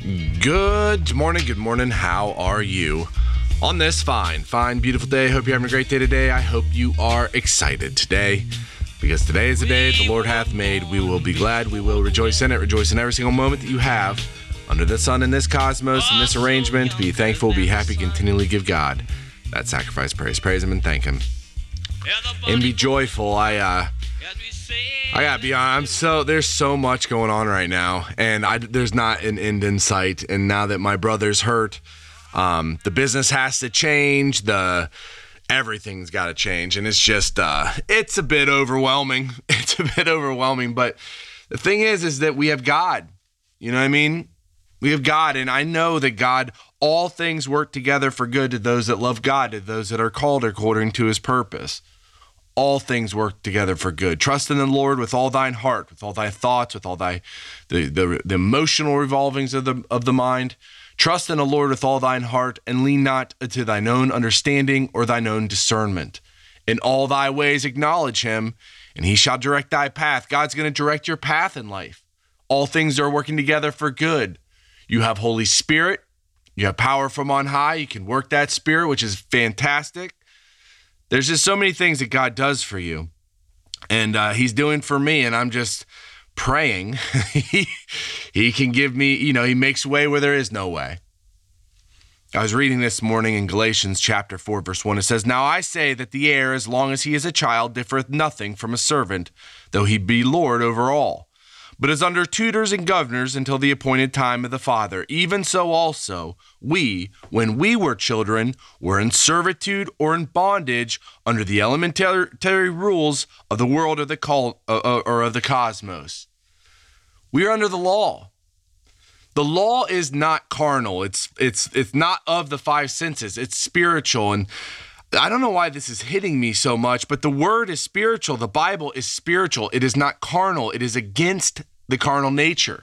Good morning. How are you on this fine, beautiful day? Hope you're having a great day today. I hope you are excited today, because today is the day the Lord hath made. We will be glad. We will rejoice in it. Rejoice in every single moment that you have under the sun, in this cosmos, in this arrangement. Be thankful, be happy, continually give God that sacrifice praise. Praise Him and thank Him. And be joyful. I gotta be honest, there's so much going on right now, and there's not an end in sight. And now that my brother's hurt, the business has to change, everything's got to change, and it's just, it's a bit overwhelming. But the thing is that we have God. You know what I mean? We have God, and I know that God, all things work together for good to those that love God, to those that are called according to His purpose. All things work together for good. Trust in the Lord with all thine heart, with all thy thoughts, with all the emotional revolvings of the mind. Trust in the Lord with all thine heart, and lean not to thine own understanding or thine own discernment. In all thy ways acknowledge Him, and He shall direct thy path. God's going to direct your path in life. All things are working together for good. You have Holy Spirit. You have power from on high. You can work that Spirit, which is fantastic. There's just so many things that God does for you, and He's doing for me, and I'm just praying He can give me, He makes way where there is no way. I was reading this morning in Galatians chapter 4, verse 1. It says, "Now I say that the heir, as long as he is a child, differeth nothing from a servant, though he be Lord over all, but is under tutors and governors until the appointed time of the Father. Even so also, we, when we were children, were in servitude or in bondage under the elementary rules of the world or of the cosmos." We are under the law. The law is not carnal. It's not of the five senses. It's spiritual. And I don't know why this is hitting me so much, but the word is spiritual. The Bible is spiritual. It is not carnal. It is against the carnal nature.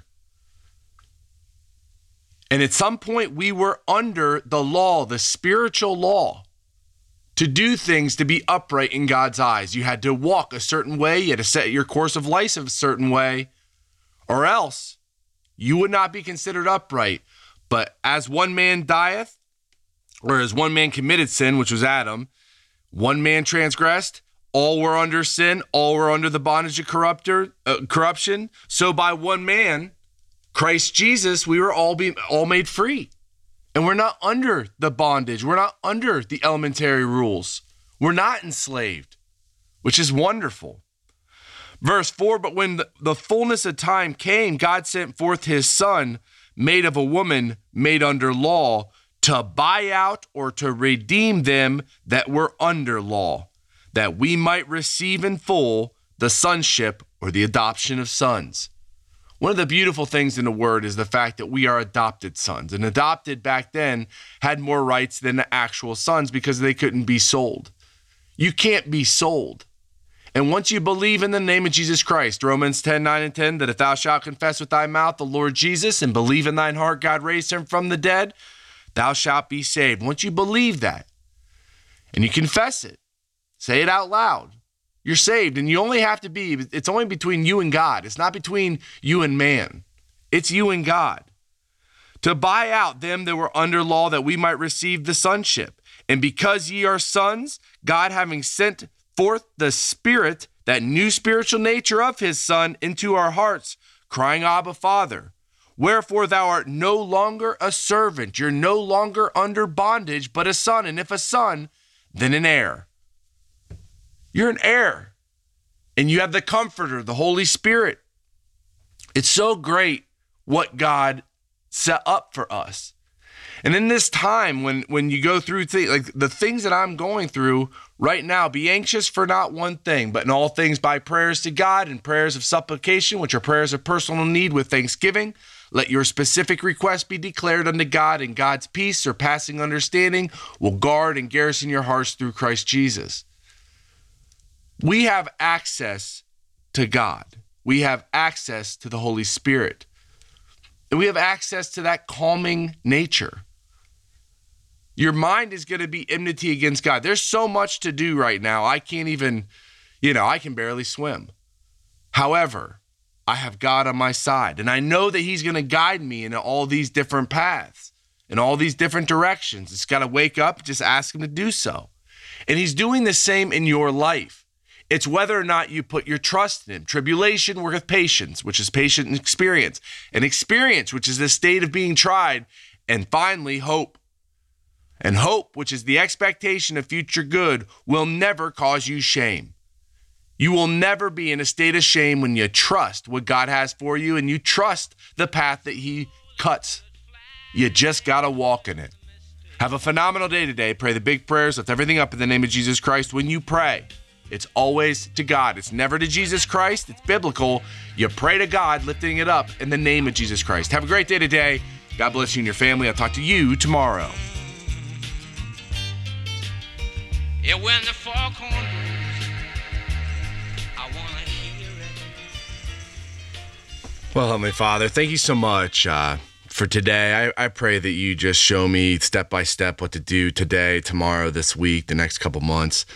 And at some point, we were under the law, the spiritual law, to do things to be upright in God's eyes. You had to walk a certain way. You had to set your course of life a certain way, or else you would not be considered upright. But as one man dieth, or as one man committed sin, which was Adam, one man transgressed, all were under sin, all were under the bondage of corruption. So by one man, Christ Jesus, we were all made free. And we're not under the bondage. We're not under the elementary rules. We're not enslaved, which is wonderful. Verse 4, "But when the fullness of time came, God sent forth His Son, made of a woman, made under law, to buy out or to redeem them that were under law, that we might receive in full the sonship or the adoption of sons." One of the beautiful things in the word is the fact that we are adopted sons. And adopted back then had more rights than the actual sons because they couldn't be sold. You can't be sold. And once you believe in the name of Jesus Christ, Romans 10:9 and 10, that if thou shalt confess with thy mouth the Lord Jesus and believe in thine heart God raised Him from the dead, thou shalt be saved. Once you believe that and you confess it, say it out loud, you're saved. And you only have to it's only between you and God. It's not between you and man. It's you and God. To buy out them that were under law, that we might receive the sonship. And because ye are sons, God having sent forth the Spirit, that new spiritual nature of His Son, into our hearts, crying, Abba, Father. Wherefore thou art no longer a servant. You're no longer under bondage, but a son. And if a son, then an heir. You're an heir. And you have the Comforter, the Holy Spirit. It's so great what God set up for us. And in this time, when you go through things, like the things that I'm going through right now, be anxious for not one thing, but in all things by prayers to God and prayers of supplication, which are prayers of personal need with thanksgiving. Let your specific request be declared unto God, and God's peace, surpassing understanding, will guard and garrison your hearts through Christ Jesus. We have access to God. We have access to the Holy Spirit. And we have access to that calming nature. Your mind is going to be enmity against God. There's so much to do right now. I can't even, I can barely swim. However, I have God on my side. And I know that he's going to guide me in all these different paths, in all these different directions. It's got to wake up, just ask him to do so. And he's doing the same in your life. It's whether or not you put your trust in him. Tribulation worketh patience, which is patient and experience. And experience, which is the state of being tried. And finally, hope. And hope, which is the expectation of future good, will never cause you shame. You will never be in a state of shame when you trust what God has for you and you trust the path that he cuts. You just got to walk in it. Have a phenomenal day today. Pray the big prayers. Lift everything up in the name of Jesus Christ. When you pray, it's always to God. It's never to Jesus Christ. It's biblical. You pray to God, lifting it up in the name of Jesus Christ. Have a great day today. God bless you and your family. I'll talk to you tomorrow. Yeah, when the foghorn blows, I want to hear it. Well, Heavenly Father, thank you so much for today. I pray that you just show me step by step what to do today, tomorrow, this week, the next couple months.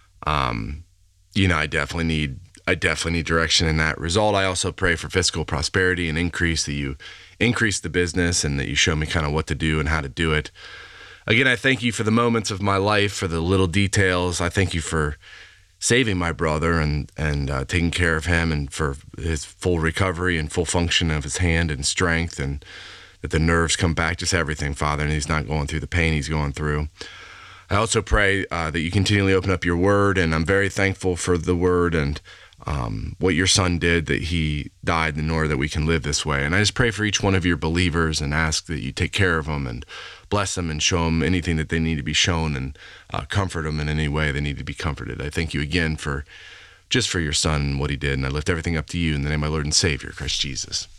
I definitely need direction in that result. I also pray for fiscal prosperity and increase, that you increase the business and that you show me kind of what to do and how to do it. Again, I thank you for the moments of my life, for the little details. I thank you for saving my brother and taking care of him, and for his full recovery and full function of his hand and strength, and that the nerves come back, just everything, Father, and he's not going through the pain he's going through. I also pray that you continually open up your word, and I'm very thankful for the word and what your son did, that he died in order that we can live this way. And I just pray for each one of your believers and ask that you take care of them and bless them and show them anything that they need to be shown, and comfort them in any way they need to be comforted. I thank you again for your son and what he did, and I lift everything up to you in the name of my Lord and Savior, Christ Jesus.